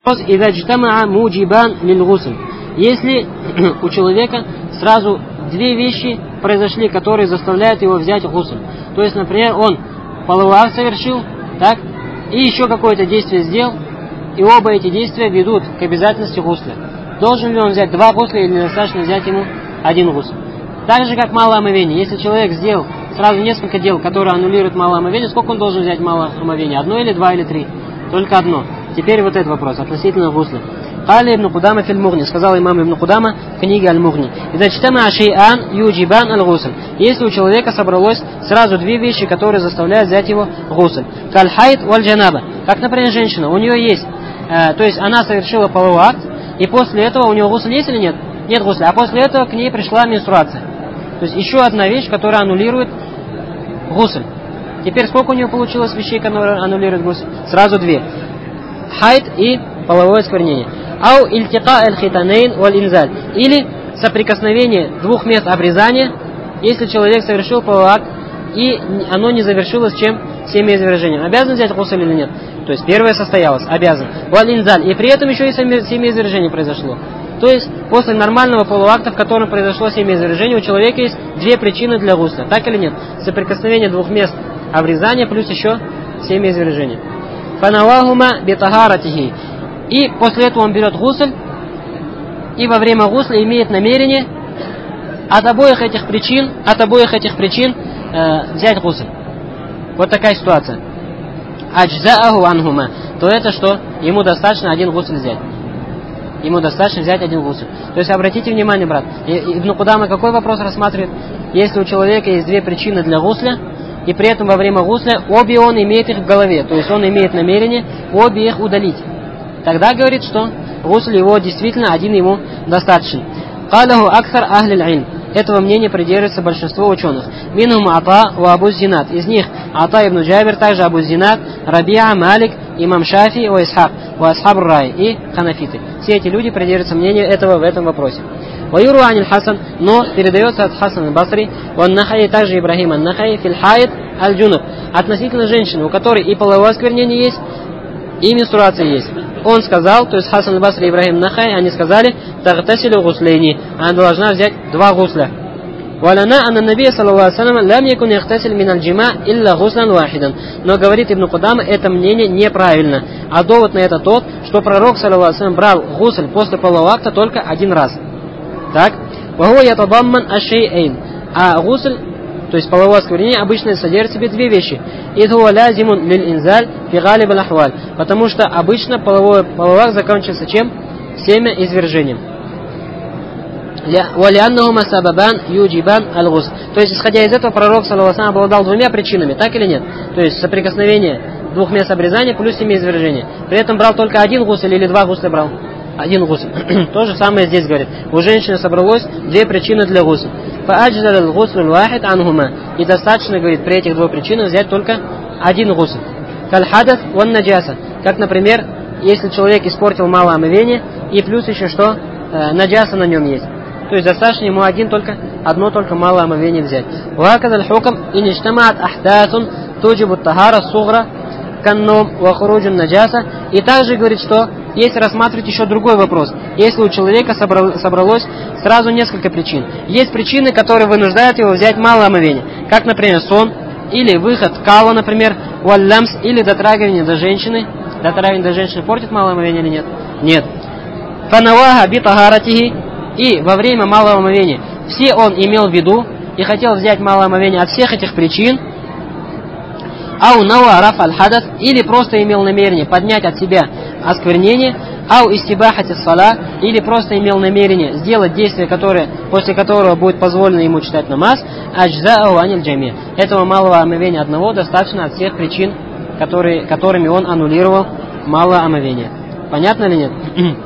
إذا اجتمع موجبان للغسل. Если у человека сразу две вещи произошли, которые заставляют его взять гусль. То есть, например, он половой акт совершил, так, и еще какое-то действие сделал, и оба эти действия ведут к обязательности гусля. Должен ли он взять два гусля или достаточно взять ему один гусль? Так же, как малое омовение. Если человек сделал сразу несколько дел, которые аннулируют малое омовение, сколько он должен взять малое омовение? Одно или два или три? Только одно. Теперь вот этот вопрос относительно гусля. Кали ибн Кудама фил Мугни, сказал имам ибн Кудама в книге Аль-Мугни. Если у человека собралось сразу две вещи, которые заставляют взять его гусль. Каль-хайд валь-джанаба. Как, например, женщина, у нее есть, то есть она совершила половой акт, и после этого у нее гусль есть или нет? Нет гусля. А после этого к ней пришла менструация. То есть еще одна вещь, которая аннулирует гусль. Теперь сколько у нее получилось вещей, которые аннулируют гусль? Сразу две. Хайд и половое осквернение. Ау ильтика аль-хитанейн валь-инзаль. Или соприкосновение двух мест обрезания, если человек совершил половой акт, и оно не завершилось чем? Семяизвержением. Обязан взять гусль или нет? То есть первое состоялось, обязан. Валь-инзаль. И при этом еще и семяизвержение произошло. То есть после нормального полового акта, в котором произошло семяизвержение, у человека есть две причины для гусля. Так или нет? Соприкосновение двух мест обрезания плюс еще семяизвержение. Фанавахума битагаратихи. И после этого он берет гусль, и во время гусля имеет намерение от обоих этих причин взять гусль. Вот такая ситуация. Аджзааху анхума. То это что? Ему достаточно один гусль взять. Ему достаточно взять один гусль. То есть обратите внимание, брат, Ибн Кудама какой вопрос рассматривает? Если у человека есть две причины для гусля, и при этом во время гусля обе он имеет их в голове, то есть он имеет намерение обе их удалить, тогда говорит, что гусль его действительно один ему достаточен. Калаху аксар ахлил илм. Этого мнения придерживается большинство ученых. Минхум Ата ва Абу Зинат. Из них Ата ибн Джабир, также Абу Зинат, Рабиа, Малик, имам Шафи, ва Исхак, ва Асхаб Рай и ханафиты. Все эти люди придерживаются мнению этого в этом вопросе. Ваюру аниль Хасан, но передается от Хасан аль-Басри, ван Нахай, также Ибрахим ан-Нахай, фил хайд аль-джунуб. Относительно женщины, у которой и половое осквернение есть, и менструация есть. Он сказал, то есть Хасан аль-Басри и Ибрахим ан-Нахай, они сказали, тагтасилю гуслейни, она должна взять два гусля. Валяна анна набия саллаллаху алейхи ва саллям лям якун яхтасиль мин аль-джима илля гуслан вахидан. Но говорит Ибн Кудама, это мнение неправильно. А довод на это тот, что пророк саллаллаху алейхи ва саллям брал гусль после полового акта только один раз. Так? Вахуа ятадамман ашейэйн. А гусль, то есть половое осквернение, обычно содержит в себе две вещи. Идхуа лязимун лиль инзаль фи галиб аль-ахваль. Потому что обычно половой акт заканчивается чем? Семяизвержением. Валианнахума сабабан юджибан аль-гусл. То есть, исходя из этого, пророк саллаллаху алейхи ва саллям обладал двумя причинами, так или нет? То есть соприкосновение двух мест обрезания плюс семяизвержение. При этом брал только один гусль или два гусля брал? Один гусль. То же самое здесь говорит. У женщины собралось две причины для гусля. Фааджзал аль-гусль аль-вахид анхума. И достаточно, говорит, при этих двух причинах взять только один гусль. Каль-хадат ван наджаса. Как, например, если человек испортил малое омовение, и плюс еще что? Наджаса на нем есть. То есть достаточно ему одно только малое омовение взять. Вахакадаль хукам иништамаат ахдатун туджибу тахара сугра канном вахуруджун наджаса. И также говорит, что если рассматривать еще другой вопрос, если у человека собралось сразу несколько причин. Есть причины, которые вынуждают его взять малое омовение, как, например, сон, или выход кала, например, валлямс, или дотрагивание до женщины. Дотрагивание до женщины портит малое омовение или нет? Нет. Фанаваха битагаратихи. И во время малого омовения все он имел в виду и хотел взять малое омовение от всех этих причин. Ау науа раф аль-хадат, или просто имел намерение поднять от себя осквернение. Ау истибахати сала, или просто имел намерение сделать действие, после которого будет позволено ему читать намаз. Аджзаау аниль джами. Этого малого омовения одного достаточно от всех причин, которыми он аннулировал малое омовение. Понятно или нет?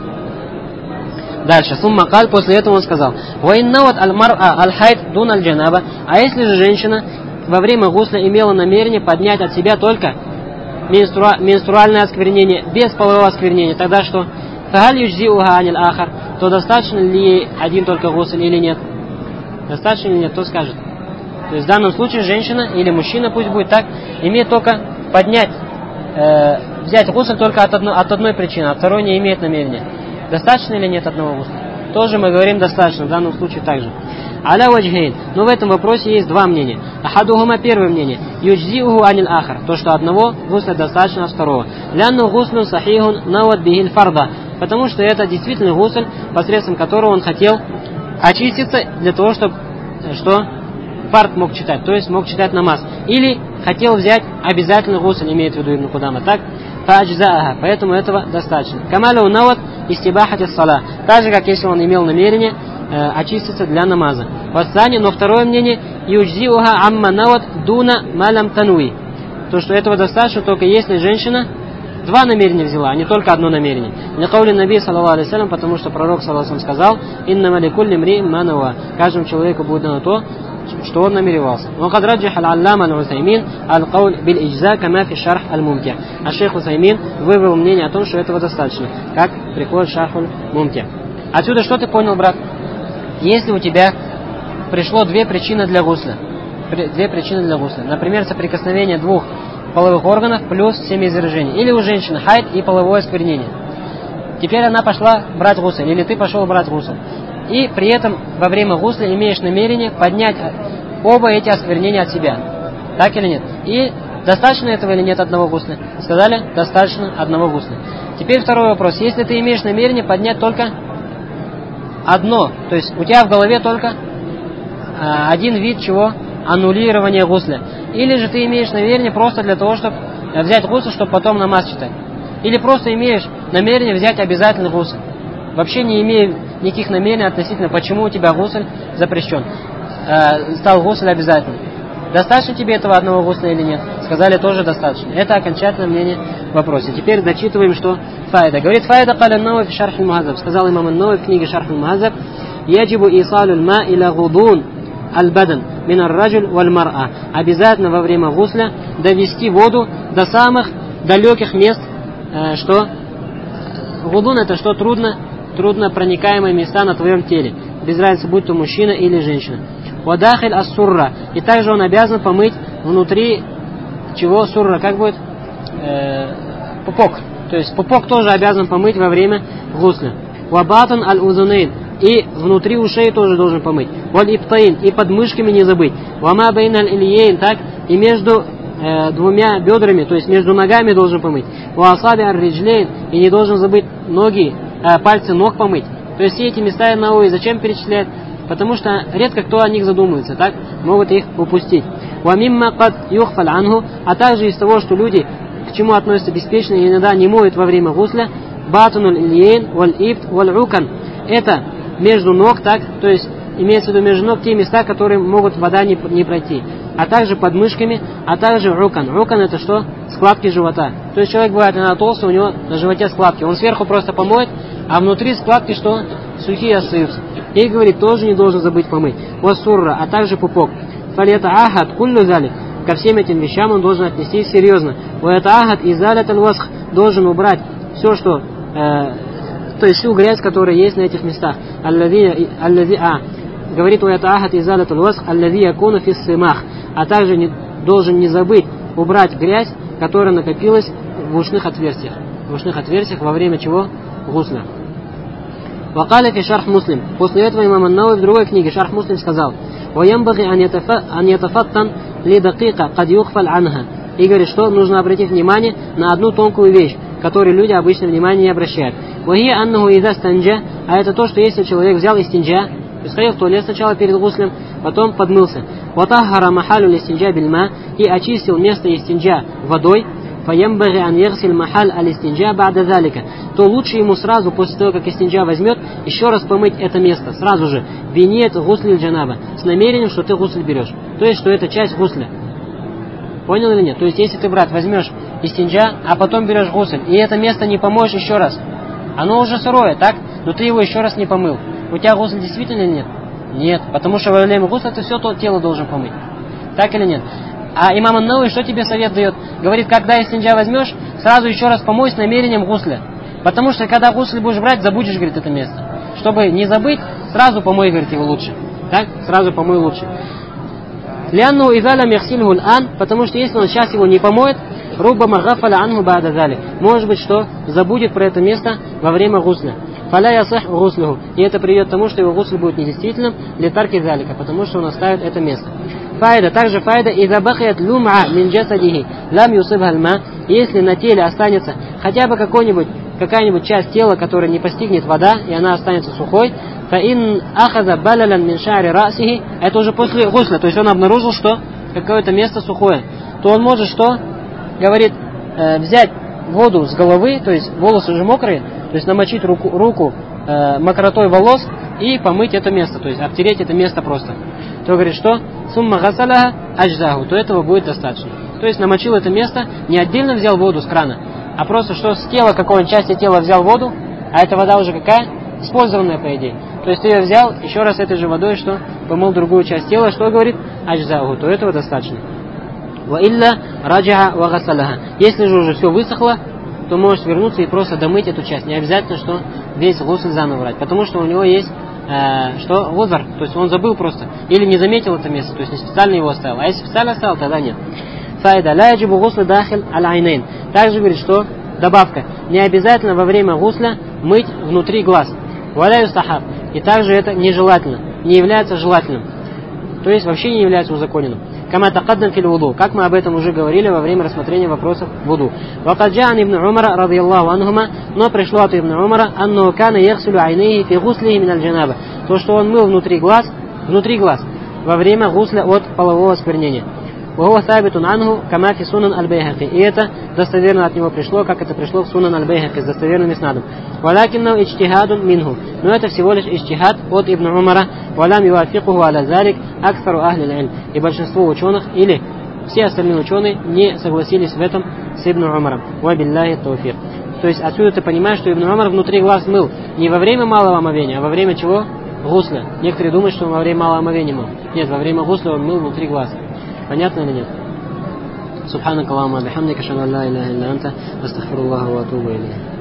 Дальше. Суммакаль, после этого он сказал: «Ваиннават аль-мар'a аль-хайд дун аль-джанаба». А если же женщина во время гусля имела намерение поднять от себя только менструальное осквернение, без полового осквернения, тогда что? Фахаль юджзиуха аниль ахар. То достаточно ли ей один только гусль или нет? Достаточно или нет? Кто скажет? То есть в данном случае женщина или мужчина, пусть будет так, имеет только поднять взять гусль только от одной причины, а второй не имеет намерения. Достаточно или нет одного гусля? Тоже мы говорим достаточно, в данном случае также. Аля ваджхейн. Но в этом вопросе есть два мнения. Ахадухума, первое мнение. Юджзиуху аниль ахар. То, что одного гусля достаточно от второго. Лянну гуслю сахихун навад бихиль фарда. Потому что это действительно гусль, посредством которого он хотел очиститься для того, чтобы фард мог читать, то есть мог читать намаз. Или хотел взять обязательно гусль, имеет в виду Ибн Кудама, так? Фаджзааха. Поэтому этого достаточно. Камалу навад истибахати ссала. Так же, как если он имел намерение очиститься для намаза. Вассани, но второе мнение, юджзиуха амма навад дуна малам тануи. То, что этого достаточно, только если женщина два намерения взяла, а не только одно намерение. Ликаули наби саллаллаху алейхи вассалям, потому что пророк саллаллаху алейхи вассалям сказал: иннама ликулли мриин ма нава. Каждому человеку будет дано то, что он намеревался. وقد رجح العلامة العثيمين القول بالإجزاء كما في الشرح الممتع. А шейх Усаймин вывел мнение о том, что этого достаточно, как приходит шархуль мумтя. Отсюда что ты понял, брат? Если у тебя пришло две причины для гусля, например, соприкосновение двух половых органов плюс семяизвержение, или у женщины хайд и половое осквернение. Теперь она пошла брать гусль, или ты пошел брать гусль. И при этом во время гусля имеешь намерение поднять оба эти осквернения от себя. Так или нет? И достаточно этого или нет одного гусля? Сказали, достаточно одного гусля. Теперь второй вопрос. Если ты имеешь намерение поднять только одно, то есть у тебя в голове только один вид чего? Аннулирование гусля. Или же ты имеешь намерение просто для того, чтобы взять гусль, чтобы потом намаз читать. Или просто имеешь намерение взять обязательный гусль. Вообще не имея никаких намерений относительно, почему у тебя гусль запрещен. Стал гусль обязательным. Достаточно тебе этого одного гусля или нет? Сказали, тоже достаточно. Это окончательное мнение в вопросе. Теперь дочитываем, что файда. Говорит, файда каля Навави в шарх аль-Мухаззаб. Сказал имам ан-Навави в книге шарх аль-Мухаззаб: яджибу исалу аль-ма иля гудун аль-бадан мин ар-раджуль валь-мар'a. Обязательно во время гусля довести воду до самых далеких мест, что гудун — это что? Трудно проникаемые места на твоем теле. Без разницы, будь то мужчина или женщина. Вадахиль ас-сурра. И также он обязан помыть внутри чего? Сурра, как будет? Пупок. То есть пупок тоже обязан помыть во время гусля. Вабатан аль-узунейн. И внутри ушей тоже должен помыть. Валь-иптаин. И под мышками не забыть. Вама бейн аль-ильейн. Так. И между двумя бедрами, то есть между ногами должен помыть. Ваасаби аль-риджлейн. И не должен забыть пальцы ног помыть. То есть все эти места Навави зачем перечислять? Потому что редко кто о них задумывается, так? Могут их упустить. وَمِمَّا قَدْ يُخْفَلْ عَنْهُ. А также из того, что люди к чему относятся беспечно и иногда не моют во время гусля, батунул ильейн валь-ибт валь-укан. Это между ног, так? То есть имеется в виду между ног те места, которые могут вода не пройти. А также под мышками, а также укан. Укан — это что? Складки живота. То есть человек бывает иногда толстый, у него на животе складки. Он сверху просто помоет, а внутри складки что? Сухие остаются. И говорит, тоже не должен забыть помыть. Васурра, а также пупок. Фалета ахад куллю залик. Ко всем этим вещам он должен отнестись серьезно. Уэта ахад и залят аль-васх. Должен убрать все, что... то есть всю грязь, которая есть на этих местах. Говорит, уэта ахад и залят аль-васх аллади якуну фис симах. А также должен не забыть убрать грязь, которая накопилась в ушных отверстиях. В ушных отверстиях во время чего? Гусля. Вакаля фи шарх Муслим. После этого имам ан-Навави в другой книге шарх Муслим сказал: «Ваямбаги ан ятафаттан ли дакика кад юхфаль анха». И говорит, что нужно обратить внимание на одну тонкую вещь, которой люди обычно внимания не обращают. Вахия аннаху иза станджа. А это то, что если человек взял истинджа, то есть ходил в туалет сначала перед гуслем, потом подмылся. Ватахара махалю листинджа бильма. И очистил место истинджа водой. Фаямбаги ан ярсиль махаль аль-истинджа ба'да залика. То лучше ему сразу, после того, как истинджа возьмет, еще раз помыть это место. Сразу же. Винет гусль джанаба. С намерением, что ты гусль берешь. То есть, что это часть гусля. Понял или нет? То есть, если ты, брат, возьмешь истинджа, а потом берешь гусль, и это место не помоешь еще раз. Оно уже сырое, так? Но ты его еще раз не помыл. У тебя гусль действительно нет? Нет. Потому что во время гусля ты все то тело должен помыть. Так или нет? А имам ан-Навави что тебе совет дает? Говорит, когда истинджа возьмешь, сразу еще раз помой с намерением гусля. Потому что когда гусль будешь брать, забудешь, говорит, это место. Чтобы не забыть, сразу помой, говорит, его лучше. Так? Сразу помой лучше. Лянну изаля мехсильгуль ан, потому что если он сейчас его не помоет, Руббама гафаля анху ба'да залик. Может быть, что забудет про это место во время гусля. Фаля ясах гуслюху. И это приведет к тому, что его гусль будет недействительным для тарки залика, потому что он оставит это место. Файда, также файда, ида бахаят люм'a мин джасадихи, лам юсибха аль-ма, если на теле останется хотя бы какая-нибудь часть тела, которая не постигнет вода, и она останется сухой, фаин ахаза балалан мин ша'ри расихи, это уже после гусля, то есть он обнаружил, что какое-то место сухое, то он может что? Говорит, взять воду с головы, то есть волосы уже мокрые, то есть намочить руку мокротой волос и помыть это место, то есть обтереть это место просто. То говорит, что сумма гасаляха аджзаху, то этого будет достаточно. То есть намочил это место, не отдельно взял воду с крана, а просто что с тела, какой-нибудь части тела взял воду, а эта вода уже какая? Использованная, по идее. То есть ты ее взял, еще раз этой же водой, что помыл другую часть тела, что говорит аджзаху, то этого достаточно. Ва илля раджаха ва гасаляха. Если же уже все высохло, то можешь вернуться и просто домыть эту часть. Не обязательно, что весь гусль заново брать, потому что у него есть что возар, то есть он забыл просто, или не заметил это место, то есть не специально его оставил. А если специально оставил, тогда нет. Файда, ла яджибу гуслю дахиль аль-айнейн. Также говорит, что добавка, не обязательно во время гусля мыть внутри глаз. Валя юстахаб. И также это нежелательно, не является желательным. То есть вообще не является узаконенным. Кама тақаддам фил вуду, как мы об этом уже говорили во время рассмотрения вопросов вуду. Вакад джа'ан ибн Умара радийаллаху анхума, но пришло от ибн Умара, анну кана яхсулю айнейхи фи гуслихи мин аль-джанаба, то, что он мыл внутри глаз во время гусля от полового осквернения. Вахуа сабитун анху кама фи сунан аль-Байхақи. И это достоверно от него пришло, как это пришло в сунан аль-Байхақи с достоверным иснадом. Валакиннау ичтихадун минху. Но это всего лишь ичтихад от ибн Умара. Валам юафикуху аля залик аксару ахли аль-илм. И большинство ученых или все остальные ученые не согласились в этом с ибн Умаром. Ва билляхи тауфиq. То есть отсюда ты понимаешь, что ибн Умар внутри глаз мыл не во время малого омовения, а во время чего? Гусля. Некоторые думают, что он во время малого омовения мыл. Нет, во время гусля он мыл внутри глаз. Понятно или нет? Субханакаллахумма бихамдика, ашхаду ан ла иляха илля анта, астагфируллаха ва атубу илейх.